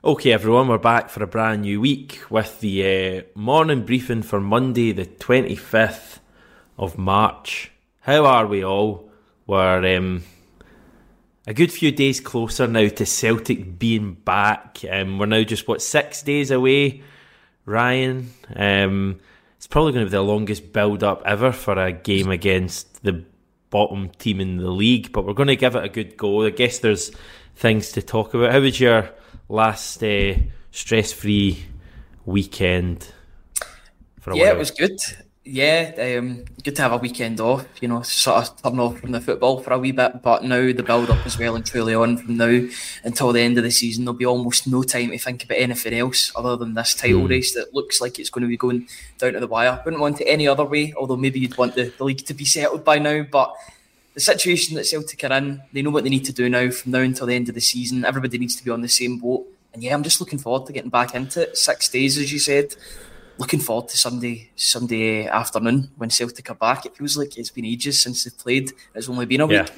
Okay, everyone, we're back for a brand new week with the morning briefing for Monday, the 25th of March. How are we all? We're a good few days closer now to Celtic being back. We're now just, 6 days away, Ryan? It's probably going to be the longest build-up ever for a game against the bottom team in the league, but we're going to give it a good go. I guess there's things to talk about. How was your last stress-free weekend? It was good. Good to have a weekend off, sort of turn off from the football for a wee bit, but now the build-up is well and truly on. From now until the end of the season, there'll be almost no time to think about anything else other than this title race that looks like it's going to be going down to the wire. Wouldn't want it any other way, although maybe you'd want the league to be settled by now, but the situation that Celtic are in, they know what they need to do now from now until the end of the season. Everybody needs to be on the same boat, and I'm just looking forward to getting back into it. 6 days, as you said. Looking forward to Sunday afternoon when Celtic are back. It feels like it's been ages since they've played. It's only been a week.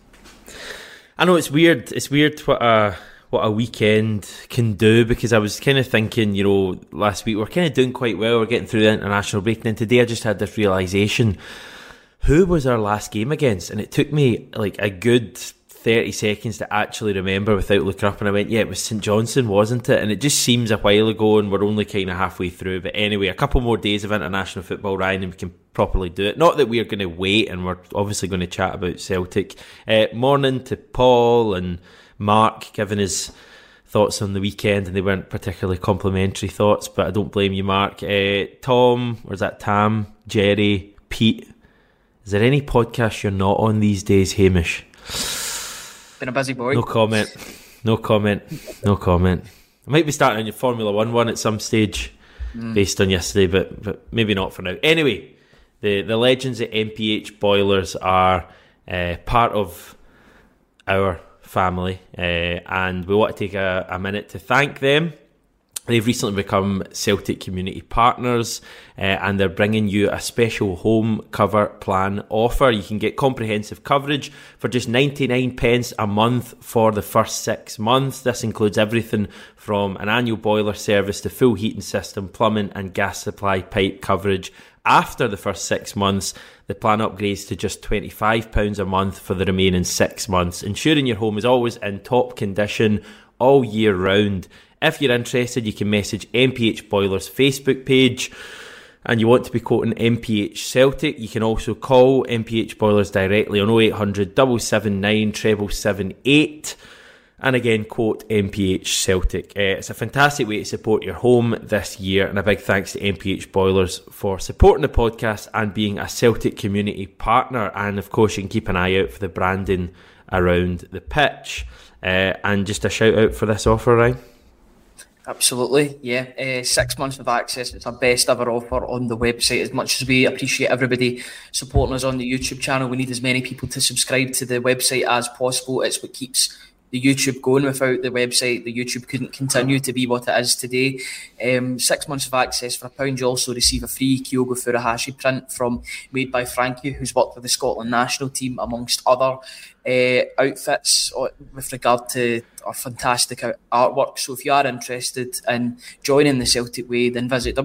I know it's weird. It's weird what a weekend can do, because I was kind of thinking, last week we're kind of doing quite well. We're getting through the international break, and then today I just had this realisation. Who was our last game against? And it took me like a good 30 seconds to actually remember without looking up, and I went, it was St Johnstone, wasn't it? And it just seems a while ago, and we're only kind of halfway through. But anyway, a couple more days of international football, Ryan, and we can properly do it. Not that we're going to wait, and we're obviously going to chat about Celtic. Morning to Paul and Mark giving his thoughts on the weekend, and they weren't particularly complimentary thoughts, but I don't blame you, Mark. Tom, or is that Tam, Jerry, Pete? Is there any podcast you're not on these days, Hamish? Been a busy boy. No comment. I might be starting on your Formula 1 at some stage based on yesterday, but maybe not for now. Anyway, the legends at MPH Boilers are part of our family, and we want to take a minute to thank them. They've recently become Celtic Community Partners, and they're bringing you a special home cover plan offer. You can get comprehensive coverage for just 99 pence a month for the first 6 months. This includes everything from an annual boiler service to full heating system, plumbing and gas supply pipe coverage. After the first 6 months, the plan upgrades to just £25 a month for the remaining 6 months, ensuring your home is always in top condition all year round. If you're interested, you can message MPH Boilers Facebook page, and you want to be quoting MPH Celtic, you can also call MPH Boilers directly on 0800 779 778, and again quote MPH Celtic. It's a fantastic way to support your home this year, and a big thanks to MPH Boilers for supporting the podcast and being a Celtic community partner. And of course, you can keep an eye out for the branding around the pitch. And just a shout out for this offer, right? Absolutely, 6 months of access. It's our best ever offer on the website. As much as we appreciate everybody supporting us on the YouTube channel, we need as many people to subscribe to the website as possible. It's what keeps the YouTube going. Without the website, the YouTube couldn't continue to be what it is today. 6 months of access for £1. You also receive a free Kyogo Furuhashi print made by Frankie, who's worked with the Scotland national team amongst other outfits with regard to our fantastic artwork. So if you are interested in joining the Celtic Way, then visit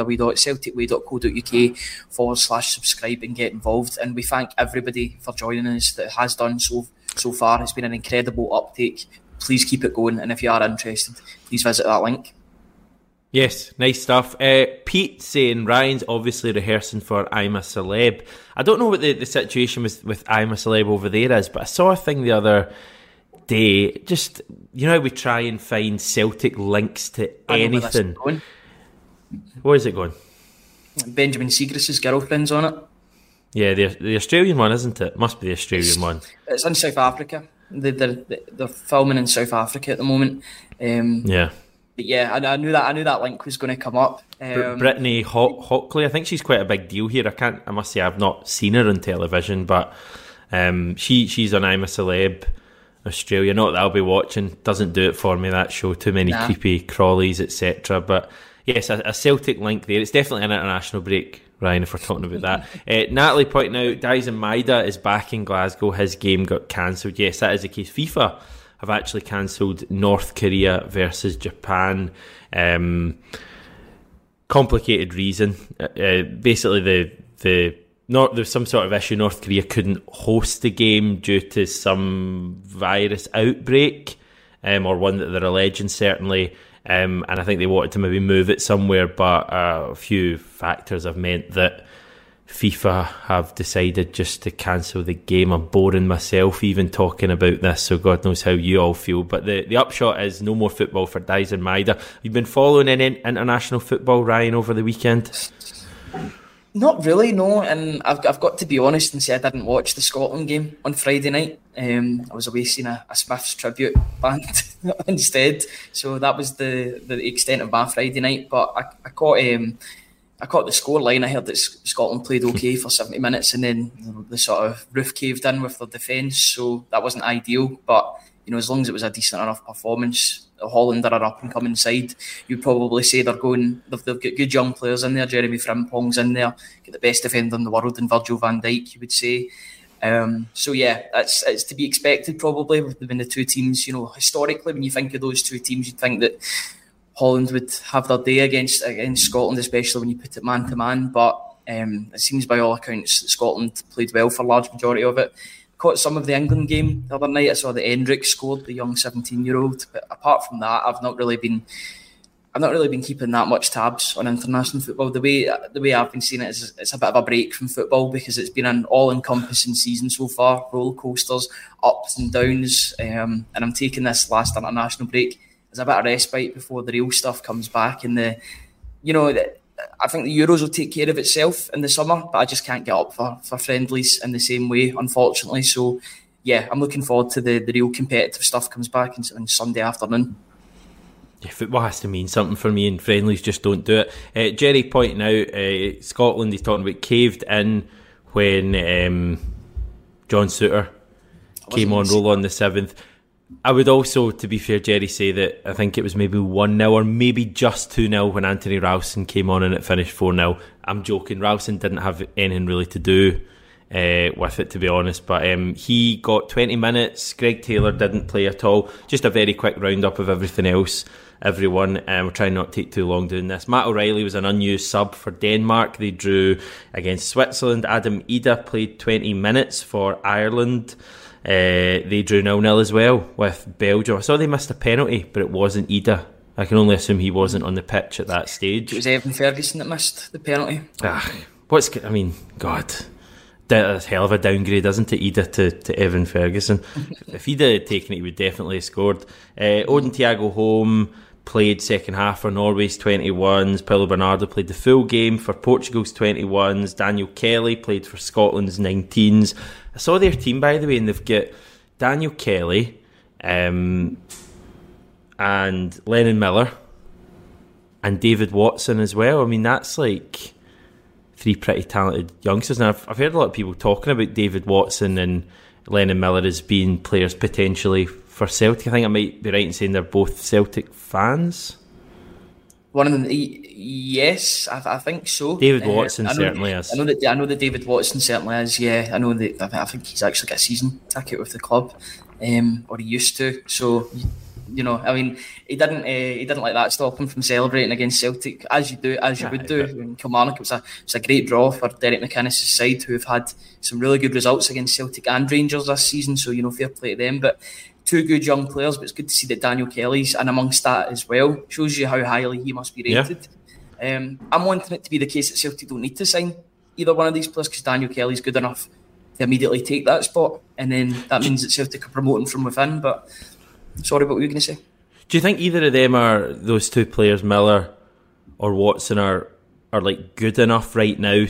www.celticway.co.uk/subscribe and get involved. And we thank everybody for joining us that has done so far. It's been an incredible uptake. Please keep it going, and if you are interested, please visit that link. Yes, nice stuff. Pete saying Ryan's obviously rehearsing for I'm a Celeb. I don't know what the situation with I'm a Celeb over there is, but I saw a thing the other day. Just, how we try and find Celtic links to anything. Where is it going? Benjamin Siegrist's girlfriend's on it. Yeah, the Australian one, isn't it? Must be the Australian one. It's in South Africa. They're filming in South Africa at the moment. But yeah, I knew that link was going to come up. Brittany Hockley, I think she's quite a big deal here. I must say I've not seen her on television, but she's on I'm a Celeb Australia. Not that I'll be watching. Doesn't do it for me, that show. Too many creepy crawlies, etc. But yes, a Celtic link there. It's definitely an international break, Ryan, if we're talking about that. Natalie pointing out Daizen Maeda is back in Glasgow. His game got cancelled. Yes, that is the case. FIFA have actually cancelled North Korea versus Japan. Complicated reason. Basically, there's some sort of issue. North Korea couldn't host the game due to some virus outbreak, or one that they're alleging, certainly. And I think they wanted to maybe move it somewhere, but a few factors have meant that FIFA have decided just to cancel the game. I'm boring myself even talking about this, so God knows how you all feel. But the upshot is no more football for Daizen Maeda. You've been following any international football, Ryan, over the weekend? Not really, no. And I've got to be honest and say I didn't watch the Scotland game on Friday night. I was away seeing a Smiths tribute band instead. So that was the extent of my Friday night. But I caught the score line. I heard that Scotland played okay for 70 minutes and then the sort of roof caved in with their defence. So that wasn't ideal. But, as long as it was a decent enough performance, Holland are an up-and-coming side. You'd probably say they've got good young players in there. Jeremy Frimpong's in there. Got the best defender in the world in Virgil van Dijk, you would say. So yeah, it's to be expected probably between the two teams. Historically, when you think of those two teams, you'd think that Holland would have their day against Scotland, especially when you put it man to man. But it seems by all accounts that Scotland played well for a large majority of it. Caught some of the England game the other night. I saw that Endrick scored, the young 17-year-old. But apart from that, I've not really been keeping that much tabs on international football. The way I've been seeing it is it's a bit of a break from football because it's been an all-encompassing season so far. Roller coasters, ups and downs, and I'm taking this last international break as a bit of respite before the real stuff comes back. And I think the Euros will take care of itself in the summer, but I just can't get up for friendlies in the same way, unfortunately. So, yeah, I'm looking forward to the real competitive stuff comes back on Sunday afternoon. Yeah, football has to mean something for me, and friendlies just don't do it. Jerry pointing out Scotland, he's talking about caved in when John Souttar came on roll on the 7th. I would also, to be fair, Jerry, say that I think it was maybe 1-0 or maybe just 2-0 when Anthony Ralston came on and it finished 4-0. I'm joking. Ralston didn't have anything really to do with it, to be honest. But he got 20 minutes. Greg Taylor didn't play at all. Just a very quick roundup of everything else, everyone. We're trying not to take too long doing this. Matt O'Reilly was an unused sub for Denmark. They drew against Switzerland. Adam Ida played 20 minutes for Ireland. They drew 0-0 as well with Belgium. I saw they missed a penalty, but it wasn't Ida. I can only assume he wasn't on the pitch at that stage. It was Evan Ferguson that missed the penalty. God, that's a hell of a downgrade, isn't it, Ida to Evan Ferguson? If Ida had taken it, he would definitely have scored. Odin Thiago Holm played second half for Norway's 21s. Paulo Bernardo played the full game for Portugal's 21s. Daniel Kelly played for Scotland's 19s. I saw their team, by the way, and they've got Daniel Kelly and Lennon Miller and David Watson as well. I mean, that's like three pretty talented youngsters. And I've heard a lot of people talking about David Watson and Lennon Miller as being players potentially for Celtic. I think I might be right in saying they're both Celtic fans. One of them, yes, I think so. David Watson certainly is. I know that David Watson certainly is. Yeah, I know that. I think he's actually got a season ticket with the club, or he used to. So, I mean, he didn't let that stop him from celebrating against Celtic, as you would do in Kilmarnock. It was a great draw for Derek McInnes' side, who have had some really good results against Celtic and Rangers this season. So, fair play to them, but. Two good young players, but it's good to see that Daniel Kelly's in amongst that as well. Shows you how highly he must be rated. Yeah. I'm wanting it to be the case that Celtic don't need to sign either one of these players because Daniel Kelly's good enough to immediately take that spot, and then that means that Celtic are promoting from within. But sorry, what were you going to say? Do you think either of them are those two players, Miller or Watson, are like good enough right now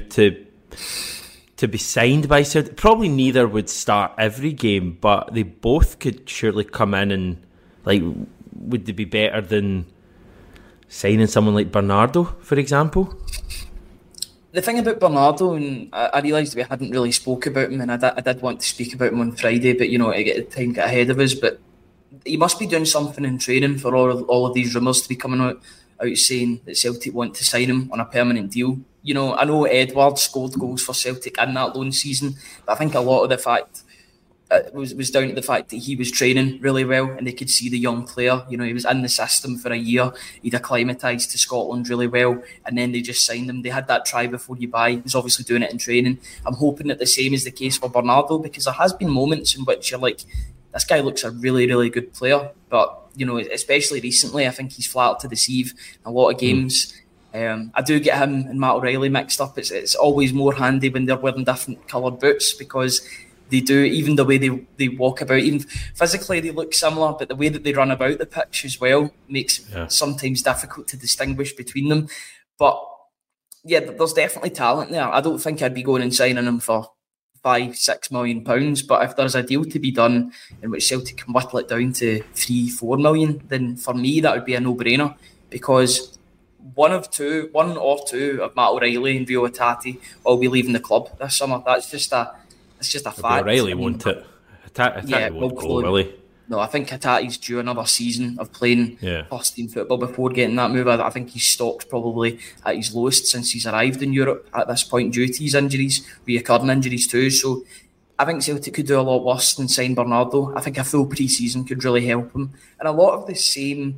to be signed by Celtic? Probably neither would start every game, but they both could surely come in and, like, would they be better than signing someone like Bernardo, for example? The thing about Bernardo, and I realised we hadn't really spoke about him, and I did want to speak about him on Friday, but time got ahead of us. But he must be doing something in training for all of these rumours to be coming out saying that Celtic want to sign him on a permanent deal. I know Edwards scored goals for Celtic in that loan season, but I think a lot of was down to the fact that he was training really well and they could see the young player. You know, he was in the system for a year. He'd acclimatised to Scotland really well, and then they just signed him. They had that try before you buy. He was obviously doing it in training. I'm hoping that the same is the case for Bernardo, because there has been moments in which you're like, this guy looks a really, really good player. But, you know, especially recently, I think he's flattered to deceive in a lot of games. I do get him and Matt O'Reilly mixed up. It's always more handy when they're wearing different coloured boots, because they do, even the way they walk about, even physically they look similar, but the way that they run about the pitch as well makes it sometimes difficult to distinguish between them. But yeah, there's definitely talent there. I don't think I'd be going and signing him for £5-6 million, but if there's a deal to be done in which Celtic can whittle it down to 3-4 million, then for me that would be a no-brainer, because one or two of Matt O'Reilly and Rio Hatate will be leaving the club this summer. That's just a fact. O'Reilly won't it? Hatate won't go, will he? No, I think Hatate's due another season of playing first team football before getting that move. I think his stock's probably at his lowest since he's arrived in Europe at this point, due to his injuries, reoccurring injuries too. So I think Celtic could do a lot worse than sign Bernardo. I think a full pre-season could really help him. And a lot of the same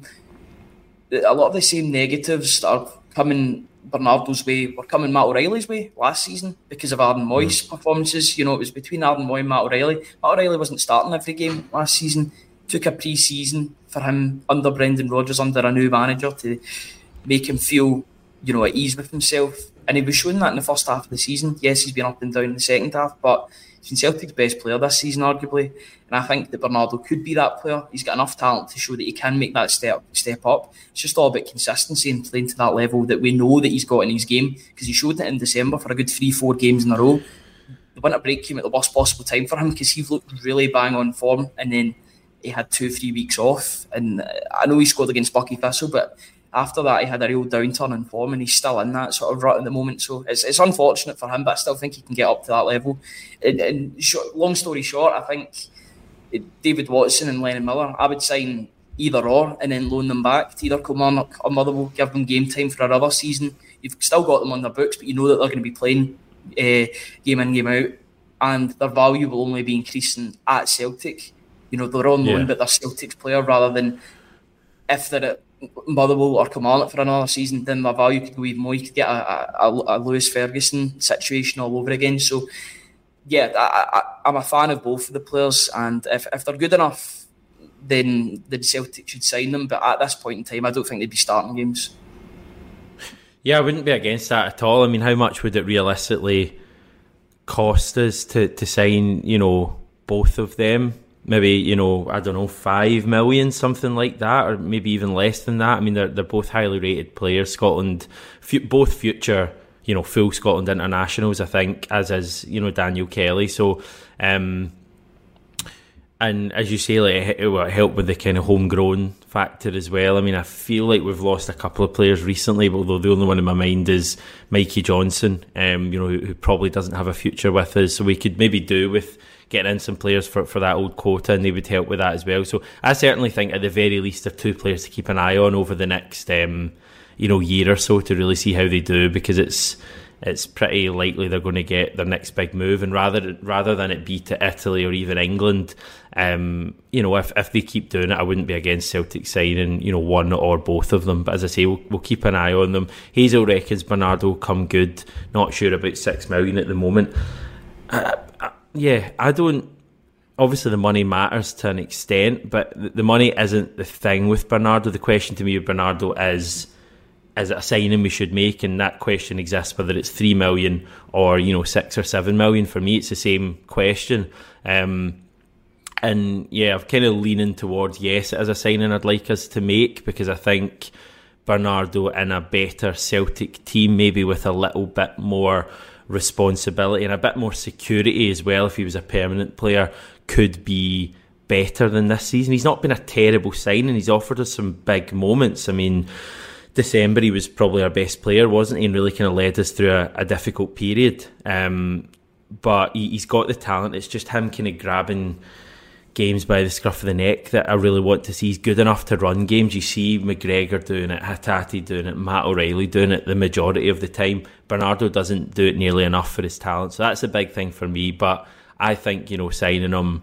negatives that are coming Bernardo's way were coming Matt O'Reilly's way last season because of Aaron Moy's performances. You know, it was between Aaron Moy and Matt O'Reilly. Matt O'Reilly wasn't starting every game last season. Took a pre-season for him under Brendan Rodgers, under a new manager, to make him feel, you know, at ease with himself. And he was showing that in the first half of the season. Yes, he's been up and down in the second half, but he's been Celtic's best player this season, arguably. And I think that Bernardo could be that player. He's got enough talent to show that he can make that step up. It's just all about consistency and playing to that level that we know that he's got in his game, because he showed it in December for a good 3-4 games in a row. The winter break came at the worst possible time for him, because he looked really bang on form, and then he had 2-3 weeks off. And I know he scored against Bucky Thistle, but after that he had a real downturn in form, and he's still in that sort of rut at the moment. So it's unfortunate for him, but I still think he can get up to that level. And long story short, I think David Watson and Lennon Miller, I would sign either or and then loan them back to either Kilmarnock or Motherwell, give them game time for another season. You've still got them on their books, but you know that they're going to be playing game in, game out, and their value will only be increasing at Celtic. You know, they're on loan, but they're Celtic's player, rather than if they're at Motherwell or Kilmarnock for another season, then their value could go even more. You could get a Lewis Ferguson situation all over again. So yeah, I'm a fan of both of the players, and if they're good enough, then Celtic should sign them. But at this point in time, I don't think they'd be starting games. Yeah, I wouldn't be against that at all. I mean, how much would it realistically cost us to sign, you know, both of them? Maybe, you know, I don't know, 5 million, something like that, or maybe even less than that. I mean, they're both highly rated players. Scotland, both future, you know, full Scotland internationals, I think, as is, you know, Daniel Kelly. So, and as you say, like, it will help with the kind of homegrown factor as well. I mean, I feel like we've lost a couple of players recently, although the only one in my mind is Mikey Johnson, you know, who probably doesn't have a future with us. So we could maybe do with getting in some players for that old quota, and they would help with that as well. So I certainly think at the very least they're two players to keep an eye on over the next you know, year or so, to really see how they do, because it's pretty likely they're going to get their next big move, and rather than it be to Italy or even England, you know, if they keep doing it, I wouldn't be against Celtic signing, you know, one or both of them. But as I say, we'll keep an eye on them. Hazel reckons Bernardo come good. Not sure about 6 million at the moment. Yeah, I don't. Obviously, the money matters to an extent, but the money isn't the thing with Bernardo. The question to me with Bernardo is it a signing we should make? And that question exists whether it's 3 million or, you know, 6 or 7 million. For me, it's the same question. And yeah, I'm kind of leaning towards yes, it is a signing I'd like us to make, because I think Bernardo in a better Celtic team, maybe with a little bit more responsibility and a bit more security as well, if he was a permanent player, could be better than this season. He's not been a terrible signing. He's offered us some big moments. I mean, December he was probably our best player, wasn't he, and really kind of led us through a difficult period. But he's got the talent. It's just him kind of grabbing games by the scruff of the neck that I really want to see. He's good enough to run games. You see McGregor doing it, Hatate doing it, Matt O'Reilly doing it the majority of the time. Bernardo doesn't do it nearly enough for his talent, so that's a big thing for me. But I think, you know, signing him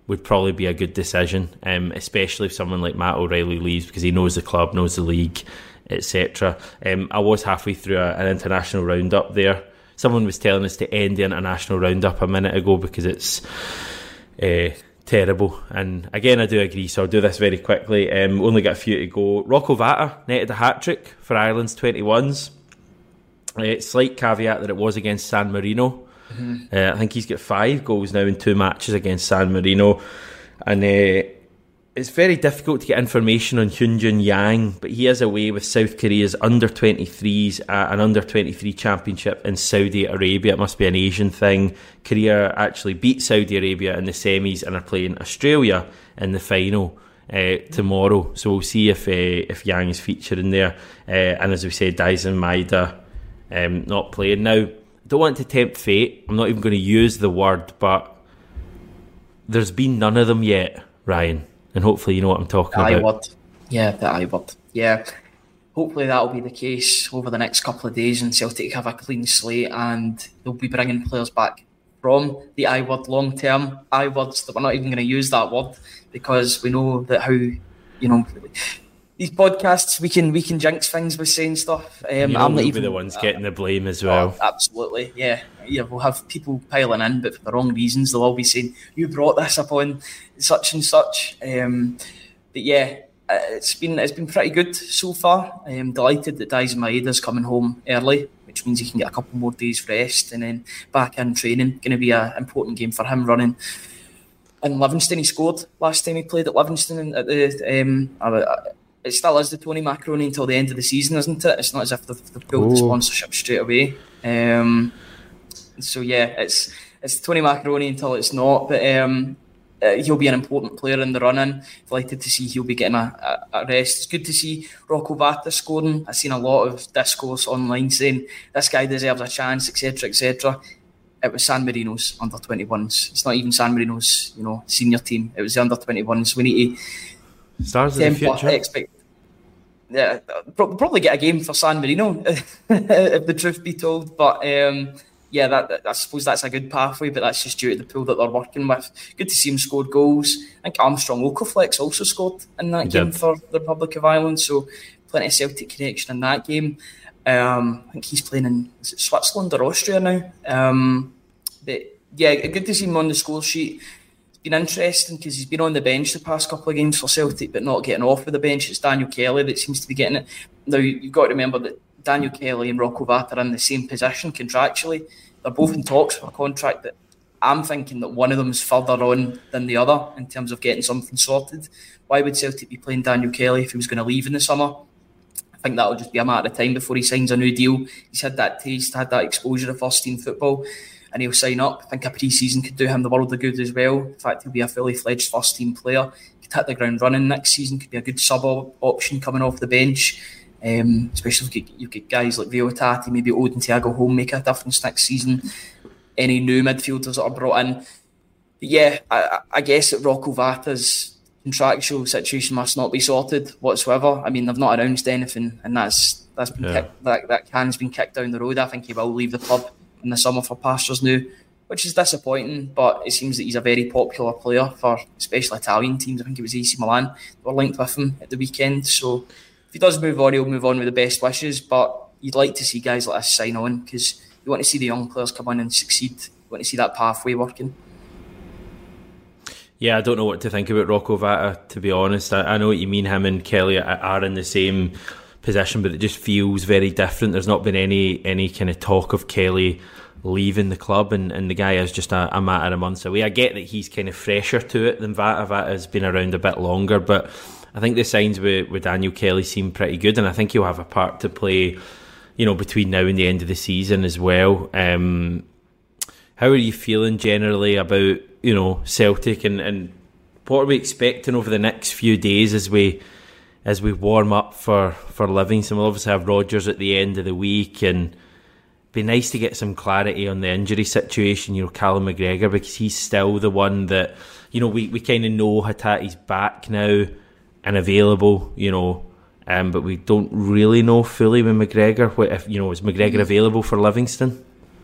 would probably be a good decision, especially if someone like Matt O'Reilly leaves, because he knows the club, knows the league, etc. I was halfway through an international roundup there. Someone was telling us to end the international roundup a minute ago because it's terrible. And again, I do agree, so I'll do this very quickly. Only got a few to go. Rocco Vata netted a hat-trick for Ireland's 21s. Slight caveat that it was against San Marino. I think he's got 5 goals now in 2 matches against San Marino. And it's very difficult to get information on Hyunjin Yang, but he is away with South Korea's under-23s at an under-23 championship in Saudi Arabia. It must be an Asian thing. Korea actually beat Saudi Arabia in the semis and are playing Australia in the final tomorrow. So we'll see if Yang is featuring there. And as we said, Daizen Maeda not playing. Now, I don't want to tempt fate. I'm not even going to use the word, but there's been none of them yet, Ryan. And hopefully you know what I'm talking about. Yeah, the I word. Yeah. Hopefully that'll be the case over the next couple of days and Celtic have a clean slate and they'll be bringing players back from the I word long term. I words that we're not even going to use that word because we know that how, these podcasts we can jinx things with saying stuff. I'm not even be the ones getting the blame as well. Absolutely, yeah. We'll have people piling in, but for the wrong reasons. They'll all be saying you brought this upon such and such. But yeah, it's been pretty good so far. I'm delighted that Daizen Maeda's coming home early, which means he can get a couple more days rest and then back in training. Going to be an important game for him running. And Livingston, he scored last time he played at Livingston at the. It still is the Tony Macaroni until the end of the season, isn't it? It's not as if they've pulled the sponsorship straight away. So yeah, it's Tony Macaroni until it's not. But he'll be an important player in the run-in. Delighted to see he'll be getting a rest. It's good to see Rocco Vata scoring. I've seen a lot of discourse online saying this guy deserves a chance, etc., etc. It was San Marino's under-21s. It's not even San Marino's, senior team. It was the under-21s. We need to stars of the future. Yeah, probably get a game for San Marino if the truth be told. But I suppose that's a good pathway. But that's just due to the pool that they're working with. Good to see him score goals. I think Armstrong Okoflex also scored in that game for the Republic of Ireland. So plenty of Celtic connection in that game. I think he's playing in Switzerland or Austria now. But yeah, good to see him on the score sheet. Been interesting because he's been on the bench the past couple of games for Celtic but not getting off of the bench. It's Daniel Kelly that seems to be getting it. Now you've got to remember that Daniel Kelly and Rocco Vata are in the same position contractually. They're both in talks for a contract that I'm thinking that one of them is further on than the other in terms of getting something sorted. Why would Celtic be playing Daniel Kelly if he was going to leave in the summer? I think that'll just be a matter of time before he signs a new deal. He's had that taste, had that exposure to first team football, and he'll sign up. I think a pre-season could do him the world of good as well. In fact, he'll be a fully fledged first team player. Could hit the ground running next season. Could be a good sub option coming off the bench. Especially if you get guys like Vio Tati, maybe Odin Thiago Home make a difference next season. Any new midfielders that are brought in. But yeah, I guess that Rocco Vata's contractual situation must not be sorted whatsoever. I mean, they've not announced anything, and that's been that can's been kicked down the road. I think he will leave the club in the summer for pastures new, which is disappointing, but it seems that he's a very popular player for especially Italian teams. I think it was AC Milan that were linked with him at the weekend. So if he does move on, he'll move on with the best wishes, but you'd like to see guys like this sign on because you want to see the young players come in and succeed. You want to see that pathway working. Yeah, I don't know what to think about Rocco Vata, to be honest. I know what you mean. Him and Kelly are in the same position, but it just feels very different. There's not been any kind of talk of Kelly leaving the club, and the guy is just a matter of months away. I get that he's kind of fresher to it than Vata. Vata's been around a bit longer, but I think the signs with Daniel Kelly seem pretty good, and I think he'll have a part to play, between now and the end of the season as well. How are you feeling generally about, Celtic and what are we expecting over the next few days as we warm up for Livingston? We'll obviously have Rodgers at the end of the week, and it'd be nice to get some clarity on the injury situation, Callum McGregor, because he's still the one that, we kind of know Hatati's back now and available, but we don't really know fully with McGregor. Is McGregor available for Livingston?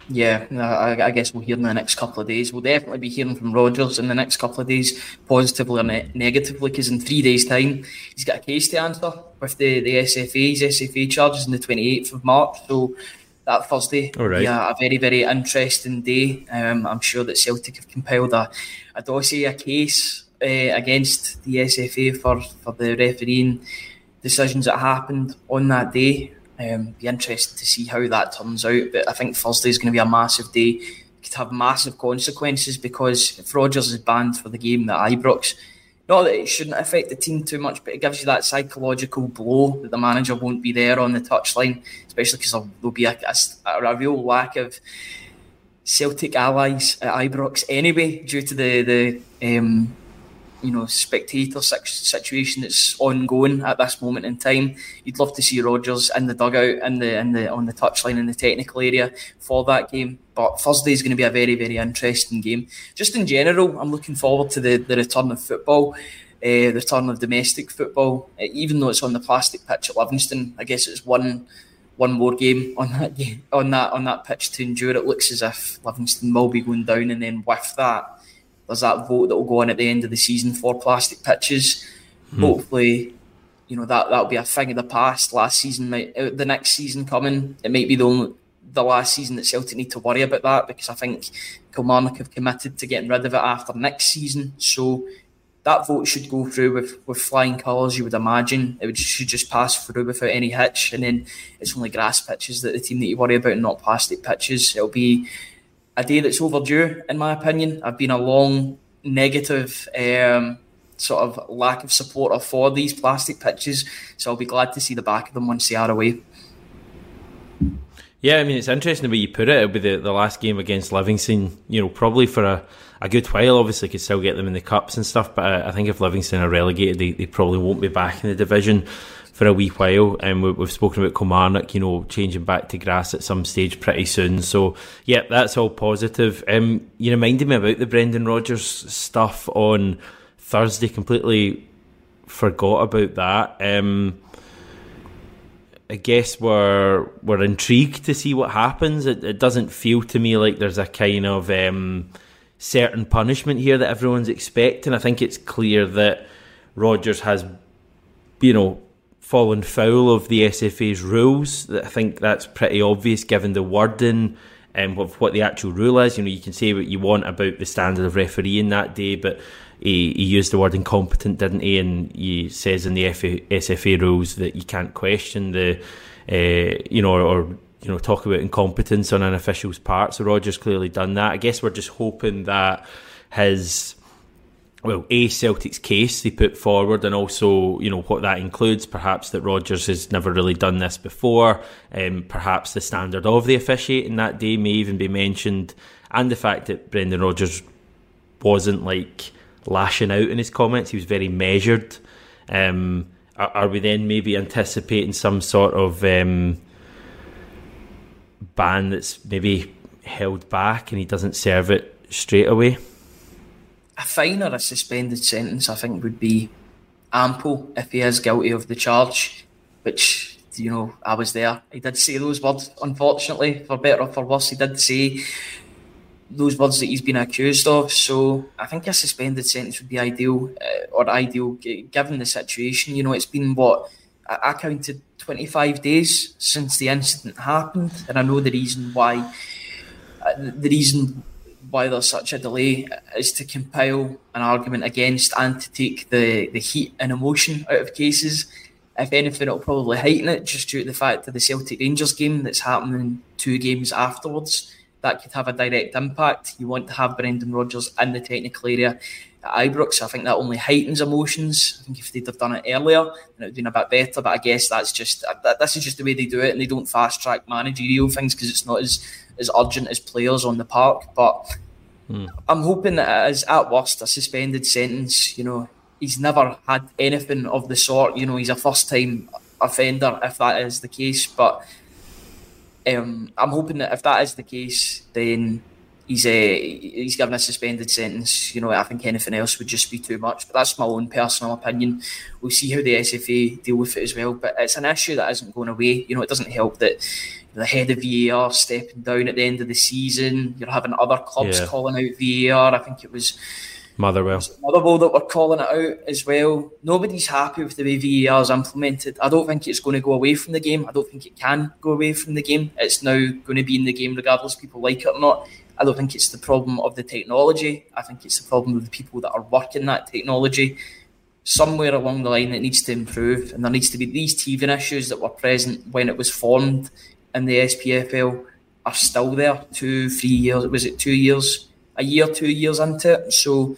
Yeah, I guess we'll hear in the next couple of days. We'll definitely be hearing from Rodgers in the next couple of days, positively or negatively, because in 3 days' time, he's got a case to answer with the SFA. His SFA charges on the 28th of March, so that Thursday will be a very, very interesting day. I'm sure that Celtic have compiled a dossier, a case against the SFA for the refereeing decisions that happened on that day. Be interested to see how that turns out, but I think Thursday is going to be a massive day. It could have massive consequences, because if Rodgers is banned for the game at Ibrox, not that it shouldn't affect the team too much, but it gives you that psychological blow that the manager won't be there on the touchline, especially because there'll be a real lack of Celtic allies at Ibrox anyway, due to the spectator situation that's ongoing at this moment in time. You'd love to see Rodgers in the dugout and on the touchline in the technical area for that game. But Thursday is going to be a very, very interesting game. Just in general, I'm looking forward to the return of football, the return of domestic football. Even though it's on the plastic pitch at Livingston, I guess it's one more game on that pitch to endure. It looks as if Livingston will be going down, and then with that, there's that vote that will go on at the end of the season for plastic pitches. Hopefully, that'll be a thing of the past. Last season, the next season coming, it might be the last season that Celtic need to worry about that, because I think Kilmarnock have committed to getting rid of it after next season. So that vote should go through with flying colours, you would imagine. Should just pass through without any hitch, and then it's only grass pitches that the team need to worry about, and not plastic pitches. It'll be a day that's overdue, in my opinion. I've been a long negative sort of lack of supporter for these plastic pitches, so I'll be glad to see the back of them once they are away. Yeah, I mean, it's interesting the way you put it. It'll be the last game against Livingston, probably for a good while. Obviously, could still get them in the cups and stuff, but I think if Livingston are relegated, they probably won't be back in the division for a wee while. And we've spoken about Kilmarnock, changing back to grass at some stage pretty soon. So, yeah, that's all positive. You reminded me about the Brendan Rodgers stuff on Thursday. Completely forgot about that. I guess we're intrigued to see what happens. It doesn't feel to me like there's a kind of certain punishment here that everyone's expecting. I think it's clear that Rodgers has, fallen foul of the SFA's rules. I think that's pretty obvious given the wording of what the actual rule is. You can say what you want about the standard of refereeing that day, but he used the word incompetent, didn't he? And he says in the SFA rules that you can't question the, talk about incompetence on an official's part. So Rodgers clearly done that. I guess we're just hoping that Celtic's case they put forward, and also, what that includes, perhaps that Rodgers has never really done this before, perhaps the standard of the officiating that day may even be mentioned, and the fact that Brendan Rodgers wasn't lashing out in his comments. He was very measured. Are we then maybe anticipating some sort of ban that's maybe held back and he doesn't serve it straight away? A fine or a suspended sentence, I think, would be ample if he is guilty of the charge, which, I was there. He did say those words, unfortunately, for better or for worse. He did say those words that he's been accused of. So I think a suspended sentence would be ideal given the situation. It's been, I counted 25 days since the incident happened, and I know the reason why there's such a delay is to compile an argument against and to take the heat and emotion out of cases. If anything, it'll probably heighten it, just due to the fact of the Celtic Rangers game that's happening 2 games afterwards. That could have a direct impact. You want to have Brendan Rodgers in the technical area at Ibrox. I think that only heightens emotions. I think if they'd have done it earlier, then it would have been a bit better. But I guess this is just the way they do it, and they don't fast track managerial things because it's not as urgent as players on the park. But I'm hoping that it is at worst a suspended sentence. He's never had anything of the sort. He's a first-time offender if that is the case. But I'm hoping that if that is the case, then he's given a suspended sentence. I think anything else would just be too much. But that's my own personal opinion. We'll see how the SFA deal with it as well. But it's an issue that isn't going away. It doesn't help that the head of VAR stepping down at the end of the season. You're having other clubs calling out VAR. I think it was Motherwell that were calling it out as well. Nobody's happy with the way VAR is implemented. I don't think it's going to go away from the game. I don't think it can go away from the game. It's now going to be in the game regardless if people like it or not. I don't think it's the problem of the technology. I think it's the problem of the people that are working that technology. Somewhere along the line it needs to improve, and there needs to be these teething issues that were present when it was formed in the SPFL are still there 2-3 years. Was it 2 years? A year, 2 years into it. So,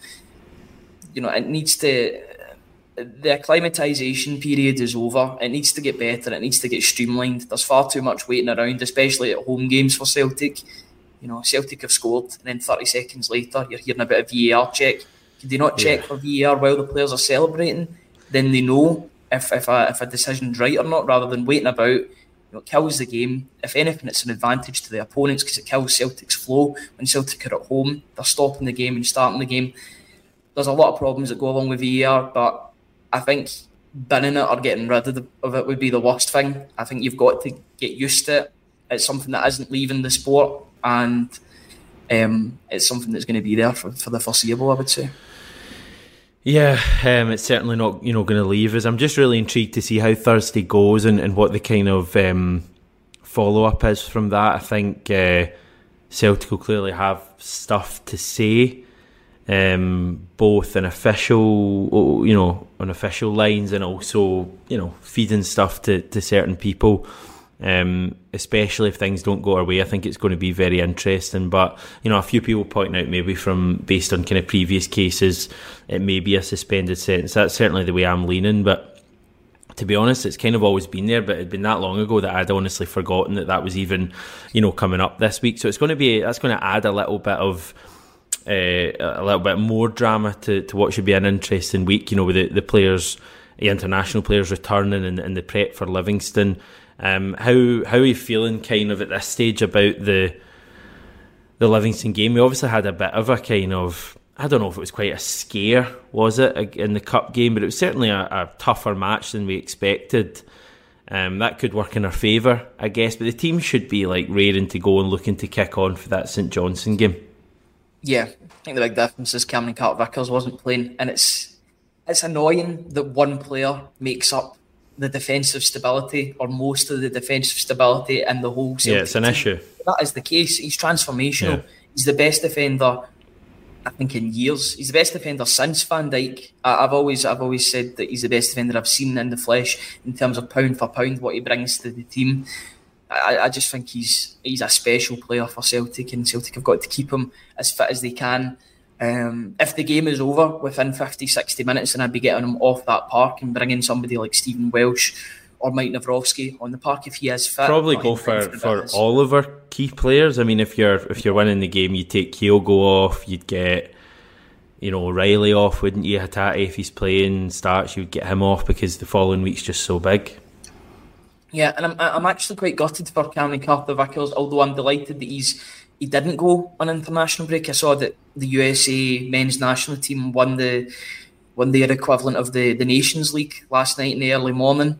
it needs to... The acclimatisation period is over. It needs to get better. It needs to get streamlined. There's far too much waiting around, especially at home games for Celtic. Celtic have scored, and then 30 seconds later, you're hearing about a VAR check. Could they not check for VAR while the players are celebrating? Then they know if a decision's right or not, rather than waiting about. It kills the game. If anything, it's an advantage to the opponents because it kills Celtic's flow. When Celtic are at home, they're stopping the game and starting the game. There's a lot of problems that go along with VAR, but I think binning it or getting rid of it would be the worst thing. I think you've got to get used to it. It's something that isn't leaving the sport, and it's something that's going to be there for the foreseeable, I would say. Yeah, it's certainly not going to leave us. I'm just really intrigued to see how Thursday goes and what the kind of follow-up is from that. I think Celtic will clearly have stuff to say, both in official, on official lines, and also feeding stuff to certain people. Especially if things don't go our way, I think it's going to be very interesting. But a few people pointing out maybe based on kind of previous cases, it may be a suspended sentence. That's certainly the way I'm leaning. But to be honest, it's kind of always been there. But it'd been that long ago that I'd honestly forgotten that was even coming up this week. So that's going to add a little bit more drama to what should be an interesting week. With the players, the international players returning and the prep for Livingston. How are you feeling kind of at this stage about the Livingston game? We obviously had a bit of a kind of, I don't know if it was quite a scare, was it, in the cup game, but it was certainly a tougher match than we expected. That could work in our favour, I guess, but the team should be raring to go and looking to kick on for that St Johnstone game. Yeah, I think the big difference is Cameron Carter-Vickers wasn't playing, and it's annoying that one player makes up the defensive stability, or most of the defensive stability in the whole Celtic it's an team. issue. That is the case. He's transformational. He's the best defender, I think, in years. He's the best defender since Van Dijk. I've always said that he's the best defender I've seen in the flesh in terms of pound for pound what he brings to the team. I just think he's a special player for Celtic, and Celtic have got to keep him as fit as they can. If the game is over within 50-60 minutes, then I'd be getting him off that park and bringing somebody like Stephen Welsh or Mike Nawrocki on the park if he is fit. Probably go for all of our key players. I mean, if you're winning the game, you'd take Kyogo off, you'd get O'Reilly off, wouldn't you? Hatate, if he's playing starts, you'd get him off because the following week's just so big. Yeah, and I'm actually quite gutted for Cameron Carter-Vickers, although I'm delighted that he didn't go on international break. I saw that the USA men's national team won their equivalent of the Nations League last night in the early morning.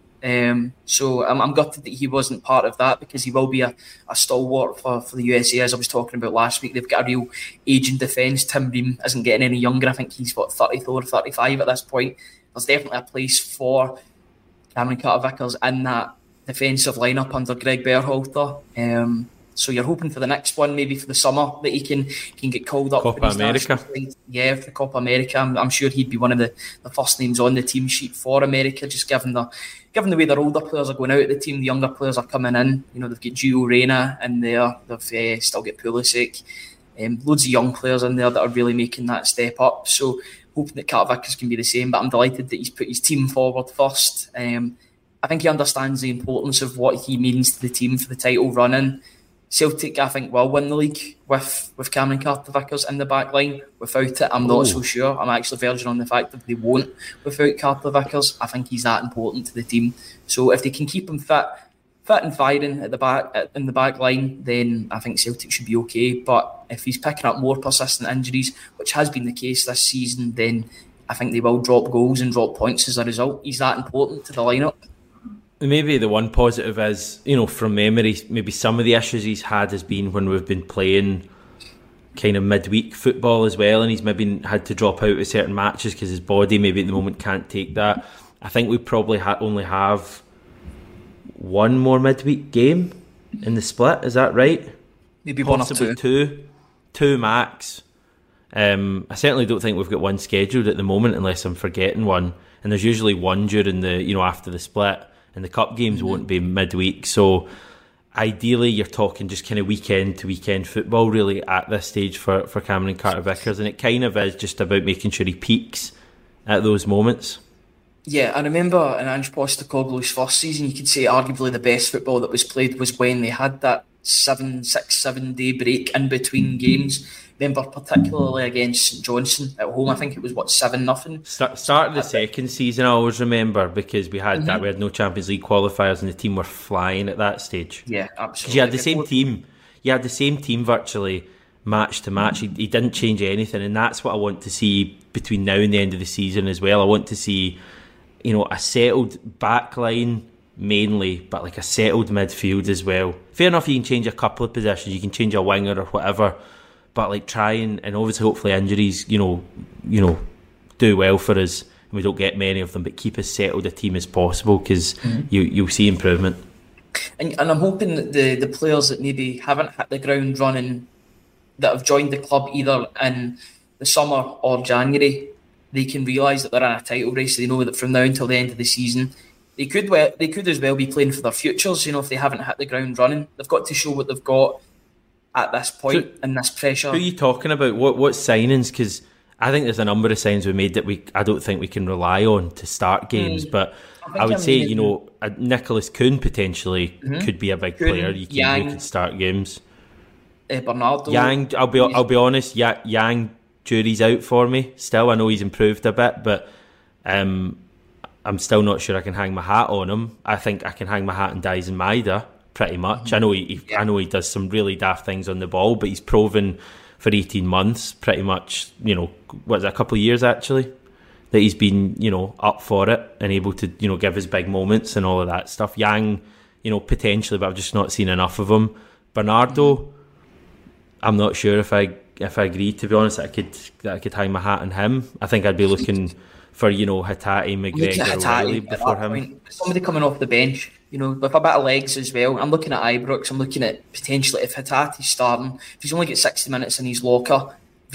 So I'm gutted that he wasn't part of that, because he will be a stalwart for the USA. As I was talking about last week, they've got a real aging defence. Tim Ream isn't getting any younger. I think he's 34 or 35 at this point. There's definitely a place for Cameron Carter-Vickers in that defensive lineup under Greg Berhalter. So you're hoping for the next one, maybe for the summer, that he can get called up. Copa America. Yeah, for Copa America. I'm sure he'd be one of the first names on the team sheet for America, just given the way their older players are going out of the team, the younger players are coming in. They've got Gio Reyna in there. They've still got Pulisic. Loads of young players in there that are really making that step up. So hoping that Carter-Vickers can be the same, but I'm delighted that he's put his team forward first. I think he understands the importance of what he means to the team for the title run-in. Celtic, I think, will win the league with Cameron Carter-Vickers in the back line. Without it, I'm not so sure. I'm actually verging on the fact that they won't without Carter-Vickers. I think he's that important to the team. So if they can keep him fit fit and firing at the back in the back line, then I think Celtic should be okay. But if he's picking up more persistent injuries, which has been the case this season, then I think they will drop goals and drop points as a result. He's that important to the lineup. Maybe the one positive is, from memory, maybe some of the issues he's had has been when we've been playing kind of midweek football as well, and he's maybe had to drop out of certain matches because his body maybe at the moment can't take that. I think we probably only have one more midweek game in the split. Is that right? Maybe possibly one or two max. I certainly don't think we've got one scheduled at the moment, unless I'm forgetting one. And there's usually one during the after the split, and the cup games won't be midweek. So ideally, you're talking just kind of weekend to weekend football really at this stage for Cameron Carter-Vickers, and it kind of is just about making sure he peaks at those moments. Yeah, I remember in Ange Postecoglou's first season, you could say arguably the best football that was played was when they had that 7 day break in between games. Remember, particularly against St Johnstone at home, I think it was 7-0. Start of the second season, I always remember, because we had that. We had no Champions League qualifiers, and the team were flying at that stage. Yeah, absolutely. You had the same team. You had the same team virtually match to match. He didn't change anything, and that's what I want to see between now and the end of the season as well. I want to see, a settled back line mainly, but like a settled midfield as well. Fair enough, you can change a couple of positions, you can change a winger or whatever, but like try and obviously hopefully injuries, do well for us and we don't get many of them, but keep as settled a team as possible, because you'll see improvement. And I'm hoping that the players that maybe haven't hit the ground running, that have joined the club either in the summer or January, they can realise that they're in a title race. They know that from now until the end of the season, they could as well be playing for their futures. If they haven't hit the ground running, they've got to show what they've got at this point in this pressure. Who are you talking about? What signings? Because I think there's a number of signings we made that I don't think we can rely on to start games. But I would say, Nicholas Kuhn potentially could be a big player. You can start games. Bernardo. Yang, I'll be honest. Yang, jury's out for me. Still, I know he's improved a bit, but I'm still not sure I can hang my hat on him. I think I can hang my hat on Daizen Maeda pretty much. I know he does some really daft things on the ball, but he's proven for 18 months pretty much, what is it, a couple of years actually, that he's been, up for it and able to, give his big moments and all of that stuff. Yang, potentially, but I've just not seen enough of him. Bernardo, I'm not sure if I agree, to be honest, that I could hang my hat on him. I think I'd be looking for, Hatate, McGregor, O'Reilly before him. Somebody coming off the bench, with a bit of legs as well. I'm looking at Ibrox. I'm looking at potentially if Hatate's starting, if he's only got 60 minutes in his locker,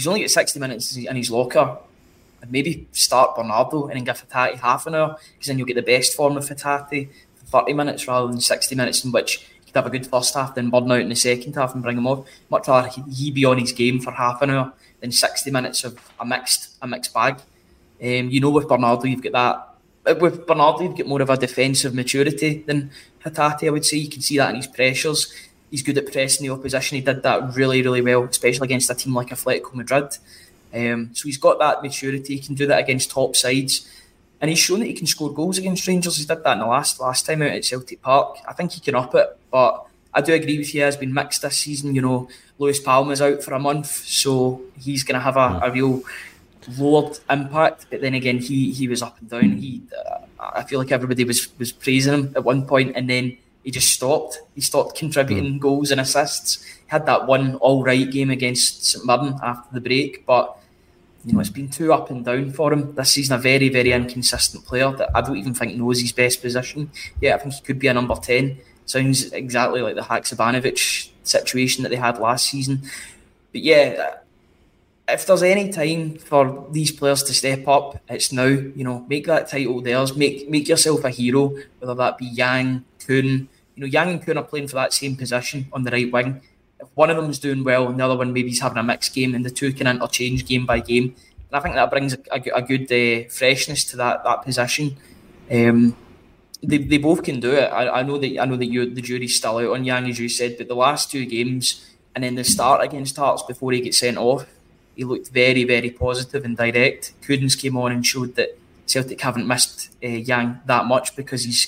I'd maybe start Bernardo and then give Hatate half an hour, because then you'll get the best form of Hatate for 30 minutes rather than 60 minutes, in which he'd have a good first half, then burn out in the second half and bring him off. Much rather he be on his game for half an hour than 60 minutes of a mixed bag. With Bernardo, you've got that. With Bernardo, you've got more of a defensive maturity than Hatate, I would say. You can see that in his pressures. He's good at pressing the opposition. He did that really, really well, especially against a team like Atletico Madrid. So he's got that maturity. He can do that against top sides. And he's shown that he can score goals against Rangers. He did that in the last time out at Celtic Park. I think he can up it, but I do agree with you. He has been mixed this season. Luis Palma's out for a month, so he's going to have a real lowered impact. But then again, he was up and down. I feel like everybody was praising him at one point, and then he just stopped. He stopped contributing goals and assists. He had that one all-right game against St Mirren after the break, but it's been too up and down for him this season. A very, very inconsistent player that I don't even think knows his best position. Yeah, I think he could be a number 10. Sounds exactly like the Haksabanovic situation that they had last season. But yeah, if there's any time for these players to step up, it's now. Make that title theirs. Make yourself a hero, whether that be Yang, Kuhn. Yang and Kuhn are playing for that same position on the right wing. If one of them is doing well and the other one maybe is having a mixed game, and the two can interchange game by game, and I think that brings a good freshness to that position. They both can do it. I know that the jury's still out on Yang, as you said, but the last two games and then the start against Hearts before he gets sent off, he looked very, very positive and direct. Kudins came on and showed that Celtic haven't missed Yang that much, because he's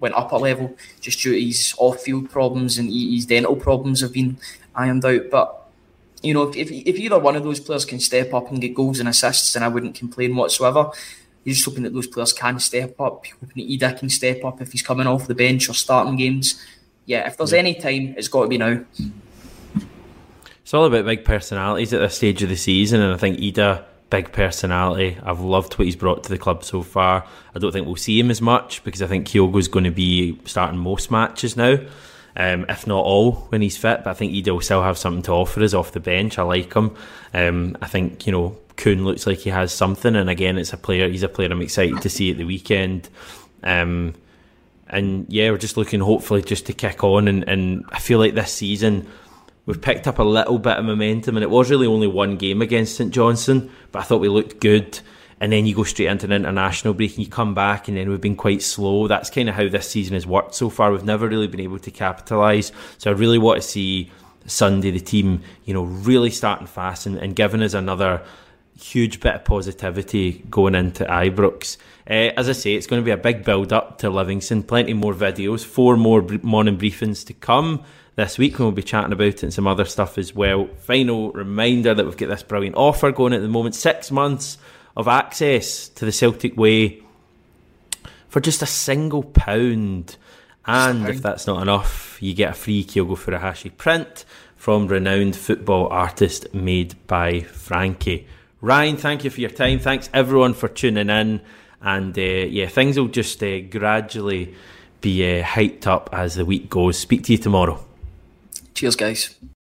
went up a level just due to his off-field problems, and his dental problems have been ironed out. But if either one of those players can step up and get goals and assists, then I wouldn't complain whatsoever. You're just hoping that those players can step up. Hoping that Idah can step up if he's coming off the bench or starting games. Yeah, if there's any time, it's got to be now. It's all about big personalities at this stage of the season, and I think Idah, big personality. I've loved what he's brought to the club so far. I don't think we'll see him as much because I think Kyogo's going to be starting most matches now, if not all, when he's fit. But I think Idah will still have something to offer us off the bench. I like him. I think, Kuhn looks like he has something, and again, he's a player I'm excited to see at the weekend. And yeah, we're just looking hopefully just to kick on, and I feel like this season we've picked up a little bit of momentum, and it was really only one game against St Johnstone, but I thought we looked good. And then you go straight into an international break and you come back, and then we've been quite slow. That's kind of how this season has worked so far. We've never really been able to capitalise. So I really want to see Sunday the team, really starting fast and giving us another huge bit of positivity going into Ibrox. As I say, it's going to be a big build-up to Livingston. Plenty more videos, 4 more morning briefings to come this week, and we'll be chatting about it and some other stuff as well. Final reminder that we've got this brilliant offer going at the moment. 6 months of access to the Celtic Way for just £1. And if that's not enough, you get a free Kyogo Furuhashi print from renowned football artist made by Frankie. Ryan, thank you for your time. Thanks everyone for tuning in. And things will just gradually be hyped up as the week goes. Speak to you tomorrow. Cheers, guys.